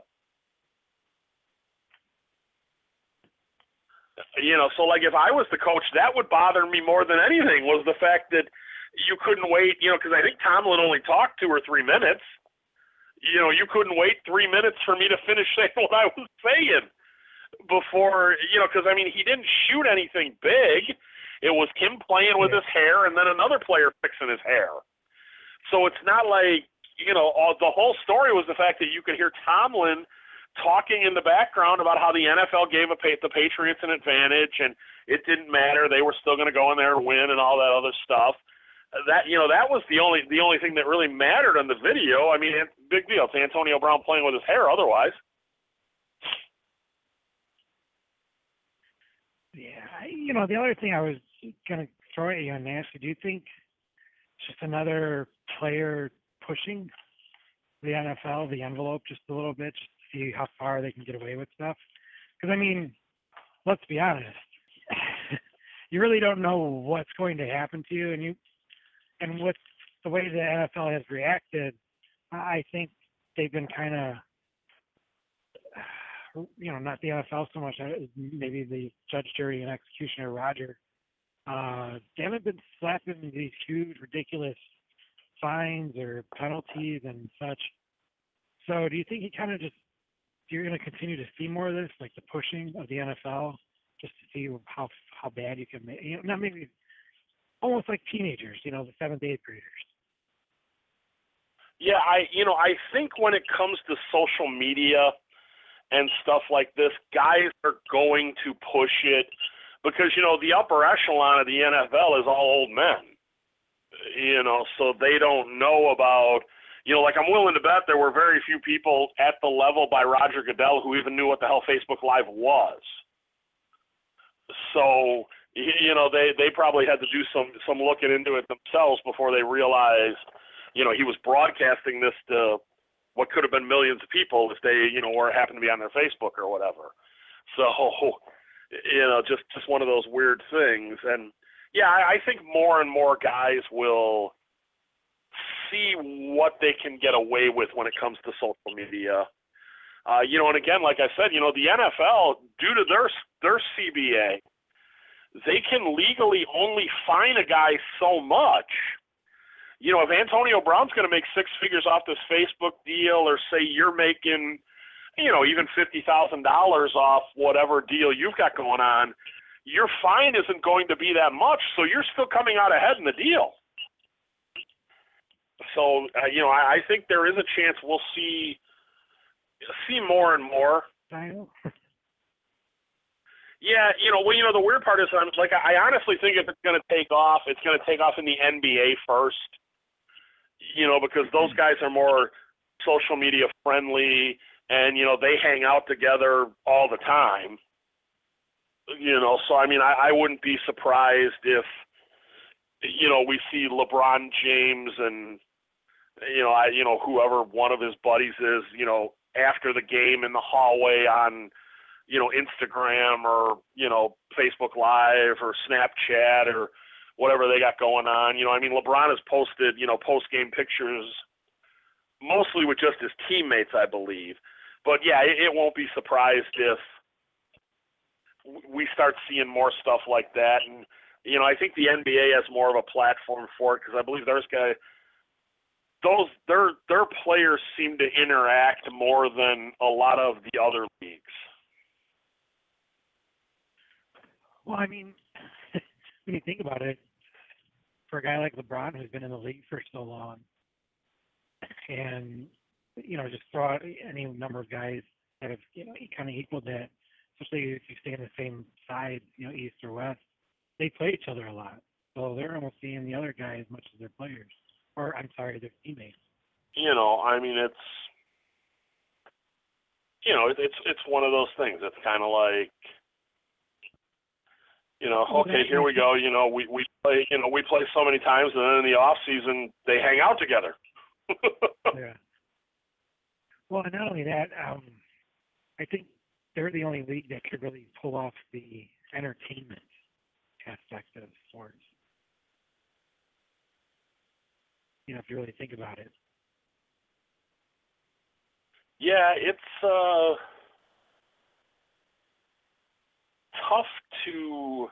You know, so like if I was the coach, that would bother me more than anything was the fact that you couldn't wait, you know, because I think Tomlin only talked two or three minutes. You know, you couldn't wait three minutes for me to finish saying what I was saying before, you know, because, I mean, he didn't shoot anything big. It was him playing with yeah. his hair and then another player fixing his hair. So it's not like, you know, all, the whole story was the fact that you could hear Tomlin talking in the background about how the N F L gave a, the Patriots an advantage and it didn't matter. They were still going to go in there and win and all that other stuff. That, you know, that was the only the only thing that really mattered on the video. I mean, big deal. It's Antonio Brown playing with his hair otherwise. Yeah, I, you know, the other thing I was going to throw at you and ask you, do you think just another player pushing the N F L, the envelope just a little bit, just to see how far they can get away with stuff? Because, I mean, let's be honest, you really don't know what's going to happen to you, and you and with the way the N F L has reacted, I think they've been kind of, you know, not the N F L so much, maybe the judge, jury, and executioner, Roger. Uh, they haven't been slapping these huge, ridiculous fines or penalties and such. So do you think he kind of just, you're going to continue to see more of this, like the pushing of the N F L, just to see how how bad you can make, you know, not maybe, almost like teenagers, you know, the seventh, eighth graders. Yeah, I you know I think when it comes to social media and stuff like this, guys are going to push it because you know the upper echelon of the N F L is all old men. You know, so they don't know about. You know, like I'm willing to bet there were very few people at the level by Roger Goodell who even knew what the hell Facebook Live was. So, you know, they, they probably had to do some, some looking into it themselves before they realized, you know, he was broadcasting this to what could have been millions of people if they, you know, were happened to be on their Facebook or whatever. So, you know, just, just one of those weird things. And, yeah, I, I think more and more guys will see what they can get away with when it comes to social media. Uh, you know, and again, like I said, you know, the N F L, due to their their C B A, they can legally only fine a guy so much. You know, if Antonio Brown's going to make six figures off this Facebook deal, or say you're making, you know, even fifty thousand dollars off whatever deal you've got going on, your fine isn't going to be that much, so you're still coming out ahead in the deal. So, uh, you know, I, I think there is a chance we'll see see more and more. I know. Yeah, you know, well, you know, the weird part is, I'm like, I honestly think if it's going to take off, it's going to take off in the N B A first. You know, because those guys are more social media friendly, and you know, they hang out together all the time. You know, so I mean, I, I wouldn't be surprised if, you know, we see LeBron James and, you know, I, you know, whoever one of his buddies is, you know, after the game in the hallway on, you know, Instagram or, you know, Facebook Live or Snapchat or whatever they got going on. You know, I mean, LeBron has posted, you know, post-game pictures mostly with just his teammates, I believe. But, yeah, it, it won't be surprised if we start seeing more stuff like that. And, you know, I think the N B A has more of a platform for it because I believe there's guys – Those their their players seem to interact more than a lot of the other leagues. Well, I mean, when you think about it, for a guy like LeBron who's been in the league for so long, and you know, just throw out any number of guys that have you know kind of equaled that, especially if you stay on the same side, you know, east or west, they play each other a lot, so they're almost seeing the other guy as much as their players. Or, I'm sorry, their teammates. You know, I mean, it's, you know, it, it's it's one of those things. It's kind of like, you know, okay, here we go. You know, we, we play, you know, we play so many times, and then in the off season they hang out together. Yeah. Well, and not only that, um, I think they're the only league that could really pull off the entertainment aspect of sports. You know, if you really think about it. Yeah, it's uh, tough to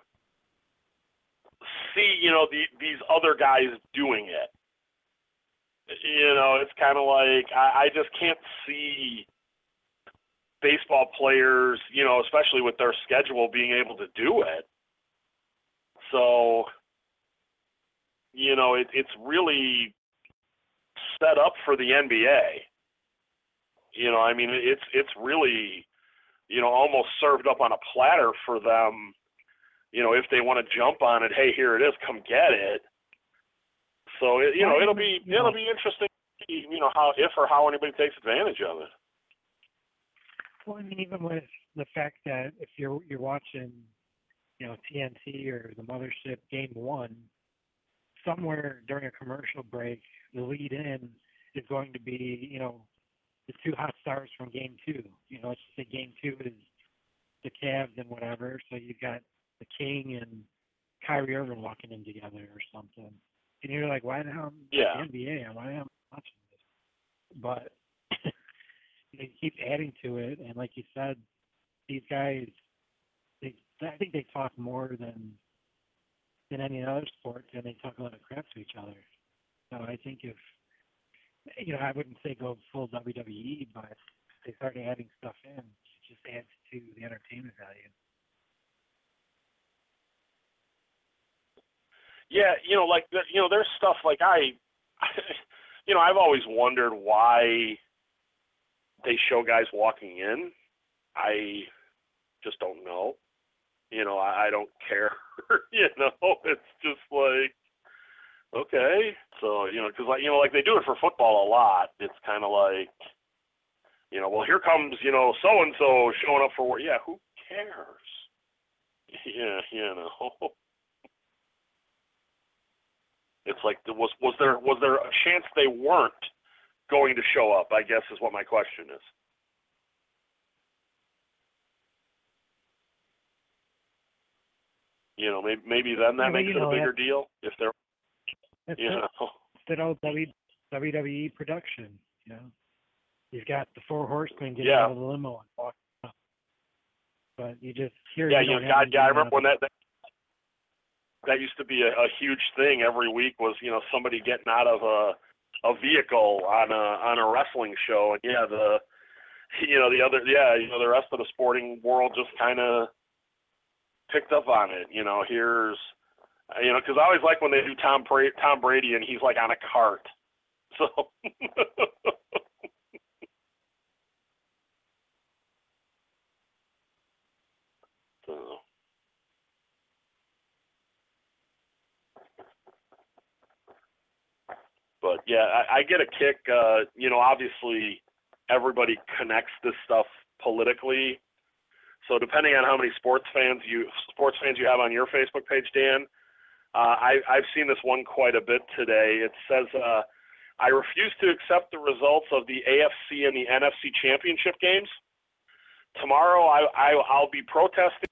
see, you know, the, these other guys doing it. You know, it's kind of like I, I just can't see baseball players, you know, especially with their schedule, being able to do it. So, you know, it, it's really set up for the N B A. You know, I mean, it's it's really, you know, almost served up on a platter for them. You know, if they want to jump on it, hey, here it is, come get it. So, it, you know, it'll be it'll be interesting, you know, how if or how anybody takes advantage of it. Well, I mean, even with the fact that if you're you're watching, you know, T N T or the Mothership Game One, somewhere during a commercial break, the lead in is going to be, you know, the two hot stars from Game Two. You know, let's just say Game Two is the Cavs and whatever. So you've got the King and Kyrie Irving walking in together or something, and you're like, why the hell? Yeah. The N B A. Why am I watching this? But they keep adding to it, and like you said, these guys, they I think they talk more than than any other sport, and they talk a lot of crap to each other. So I think if, you know, I wouldn't say go full W W E, but if they start adding stuff in, it just adds to the entertainment value. Yeah, you know, like, you know, there's stuff like I, you know, I've always wondered why they show guys walking in. I just don't know. You know, I, I don't care. You know, it's just like, okay. So, you know, because, like, you know, like they do it for football a lot. It's kind of like, you know, well, here comes, you know, so-and-so showing up for work. Yeah, who cares? Yeah, you know. It's like, was was there was there a chance they weren't going to show up, I guess is what my question is. You know, maybe, maybe then that Yeah, makes you it know, a bigger that's- deal if they're, That's you it. know. That old W W E production, you know. You've got the four horsemen getting Yeah. out of the limo and walking up. But you just hear Yeah, you you don't know, have God, them yeah, I getting remember out when of that, that that used to be a, a huge thing every week was, you know, somebody getting out of a a vehicle on a on a wrestling show, and yeah, the you know the other yeah you know the rest of the sporting world just kind of picked up on it. You know, here's you know because I always like when they do Tom Brady, Tom Brady and he's like on a cart, so. so. But yeah, I, I get a kick. Uh, you know, obviously, everybody connects this stuff politically. So depending on how many sports fans you sports fans you have on your Facebook page, Dan, uh, I, I've seen this one quite a bit today. It says, uh, "I refuse to accept the results of the A F C and the N F C championship games. Tomorrow, I, I I'll be protesting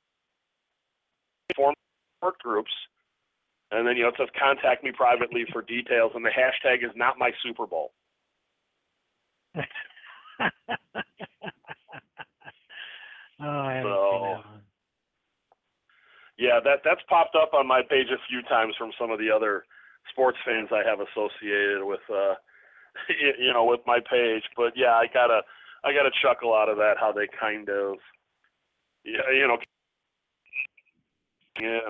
for work groups." And then, you know, it says, "Contact me privately for details," and the hashtag is "not my Super Bowl." oh, I haven't So, seen that one. Yeah, that that's popped up on my page a few times from some of the other sports fans I have associated with, uh, you know, with my page. But yeah, I gotta I gotta chuckle out of that, how they kind of, yeah, you know, yeah.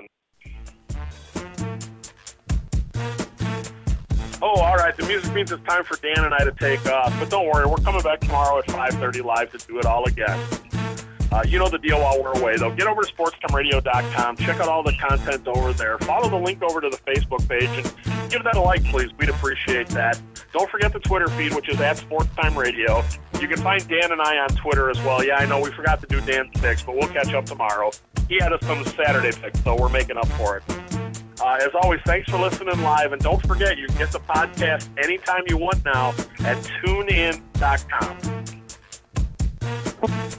Oh, all right. The music means it's time for Dan and I to take off. But don't worry, we're coming back tomorrow at five thirty live to do it all again. Uh, you know the deal while we're away, though. Get over to sports time radio dot com. Check out all the content over there. Follow the link over to the Facebook page and give that a like, please. We'd appreciate that. Don't forget the Twitter feed, which is at SportsTime Radio. You can find Dan and I on Twitter as well. Yeah, I know we forgot to do Dan's picks, but we'll catch up tomorrow. He had us some Saturday picks, so we're making up for it. Uh, as always, thanks for listening live, and don't forget, you can get the podcast anytime you want now at tune in dot com.